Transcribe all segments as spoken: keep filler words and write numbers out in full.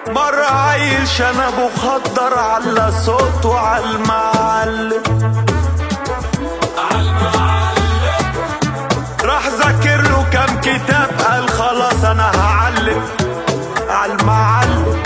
مرة عيل شنبه خضر على صوته عالمعلم راح ذاكر له كام كتاب قال خلاص انا هعلم عالمعلم.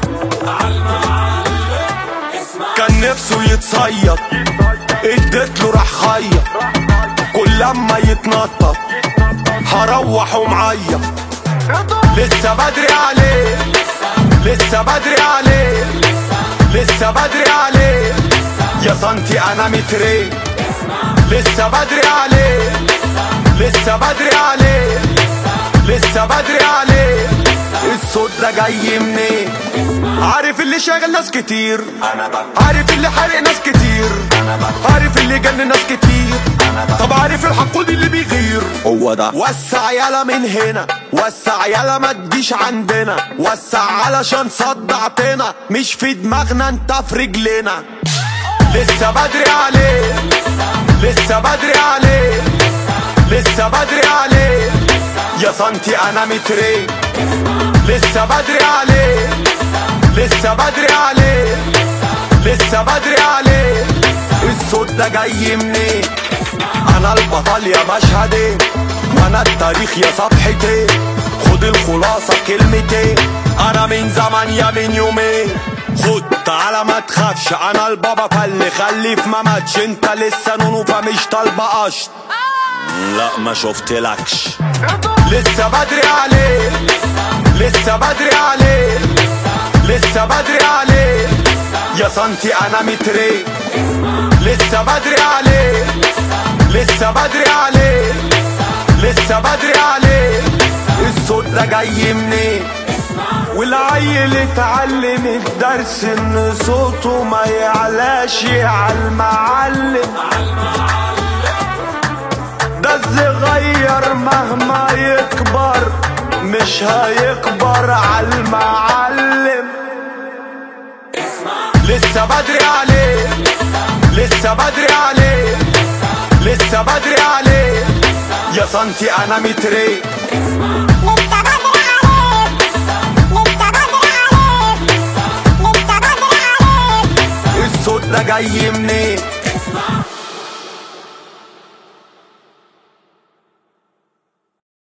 كان نفسه يتصيد اديتله راح خيط كل لما يتنطط هروح ومعيط. لسه بدري عليه لسه بدري عليه لسه بدري عليه يا سنتي انا مترين. لسه بدري عليه لسه بدري عليه لسه بدري عليه. الصوت ده جاي منين؟ عارف اللي شاغل ناس كتير، عارف اللي حارق ناس كتير، عارف اللي جن ناس كتير، طب عارف الحقود اللي بيغير هو ده. وسع يالا من هنا وسع يالا ما تجيش عندنا وسع علشان صدعتنا مش في دماغنا انت في رجلنا. لسه بدري عليه لسه بدري عليه لسه بدري عليه يا سنتي انا مترين. لسه بدري عليه لسه بدري عليه لسه بدري عليه. الصوت ده جاي منين؟ انا البطل يا مشهدين وانا التاريخ يا صفحتين. خد الخلاصة كلمتين انا من زمان يا من يومين. خد تعالى ما تخافش انا البابا فاللي خلي في ما ماتش. انت لسه نونو فمش طالبة قشط لا ما شفتلكش. لسه بدري عليه لسه بدري عليه لسه بدري عليه يا سنتي انا مترين. لسه بدري عليه لسه بدري عليه لسه بدري عليه. الصوت ده جاي منين؟ والعيل اتعلم الدرس ان صوته ما يعلاش عالمعلم. ده الصغير مهما يكبر مش هيكبر عالمعلم. لسه بدري عليه لسه بدري عليه لسه بدري عليه يا سنتي انا مترين. لسه بدري عليك لسه بدري عليك لسه بدري عليك. الصوت ده جاي منين؟